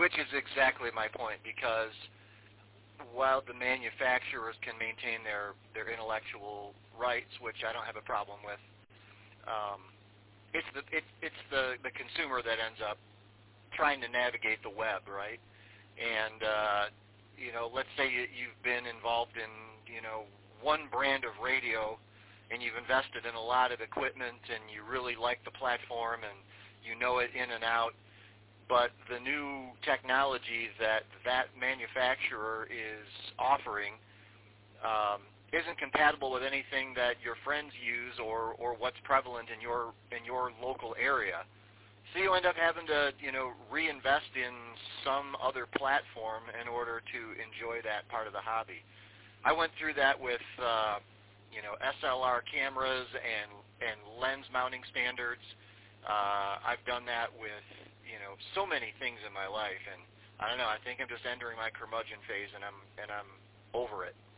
which is exactly my point, because while the manufacturers can maintain their intellectual rights, which I don't have a problem with, it's the consumer that ends up trying to navigate the web, right? And let's say you've been involved in one brand of radio, and you've invested in a lot of equipment, and you really like the platform, and you know it in and out. But the new technology that manufacturer is offering isn't compatible with anything that your friends use or what's prevalent in your local area. So you end up having to reinvest in some other platform in order to enjoy that part of the hobby. I went through that with SLR cameras and lens mounting standards. I've done that with so many things in my life, and I don't know. I think I'm just entering my curmudgeon phase, and I'm over it.